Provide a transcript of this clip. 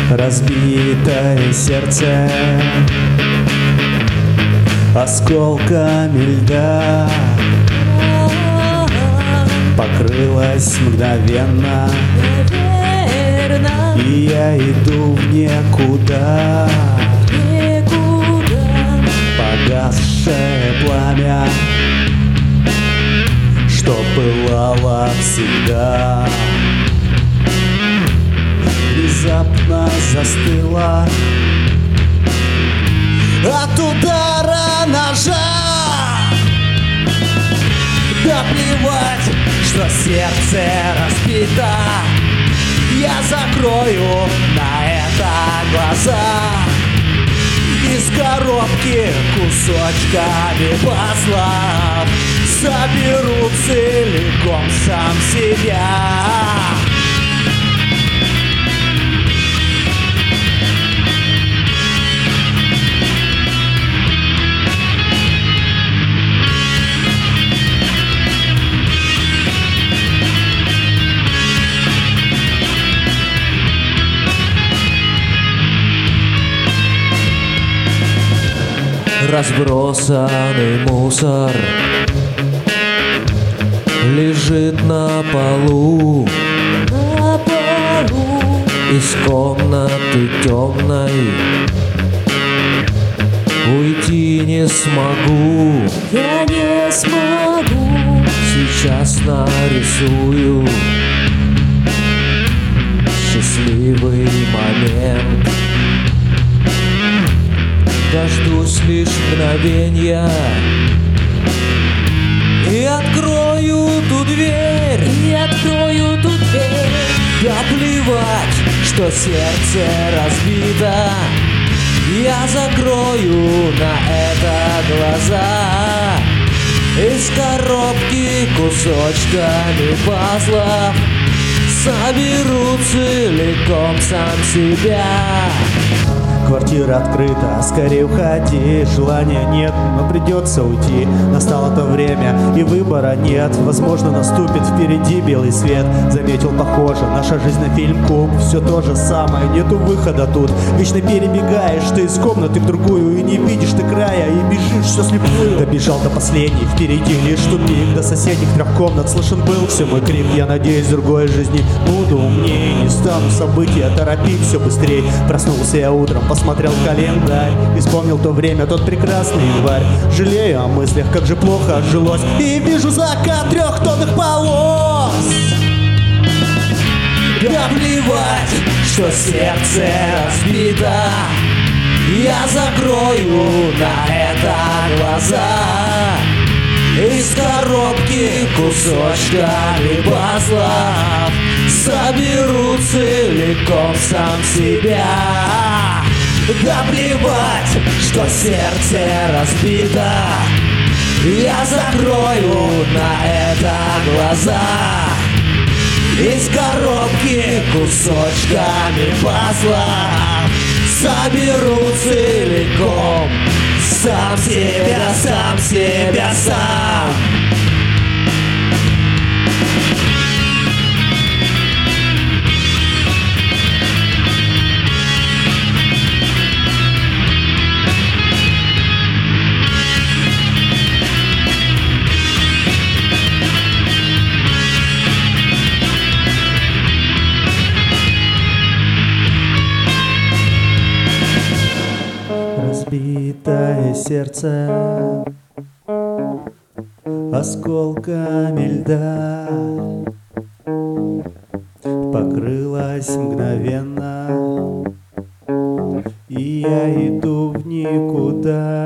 Разбитое сердце осколками льда покрылось мгновенно, и я иду в никуда. Погасшее пламя, что пылало всегда, внезапно застыло от удара ножа. Да плевать, что сердце разбито, я закрою на это глаза. Из коробки кусочками послав соберу целиком сам себя. Разбросанный мусор лежит на полу, из комнаты темной уйти не смогу. Я не смогу. Сейчас нарисую счастливый момент. Дождусь лишь мгновенья и открою ту дверь. Да плевать, что сердце разбито, я закрою на это глаза. Из коробки кусочками пазлов соберу целиком сам себя. Квартира открыта, скорее уходи. Желания нет, но придется уйти. Настало то время, и выбора нет. Возможно, наступит впереди белый свет. Заметил, похоже, наша жизнь на фильм «Куб». Все то же самое, нету выхода тут. Вечно перебегаешь ты из комнаты в другую, и не видишь ты края, и бежишь все слепую. Добежал до последней, впереди лишь тупик. До соседних 3 комнат слышен был все мой крик. Я надеюсь, в другой жизни буду умнее, не стану события торопить все быстрее. Проснулся я утром, посмотрел календарь и вспомнил то время, тот прекрасный январь. Жалею о мыслях, как же плохо жилось, и вижу закат 3 тонных полос. Да плевать, что сердце разбито, я закрою на это глаза. Из коробки кусочками пазлов соберу целиком сам себя. Да плевать, что сердце разбито, я закрою на это глаза. Из коробки кусочками пазлов соберу целиком сам себя, сам. Разбитое сердце осколками льда покрылось мгновенно, и я иду в никуда.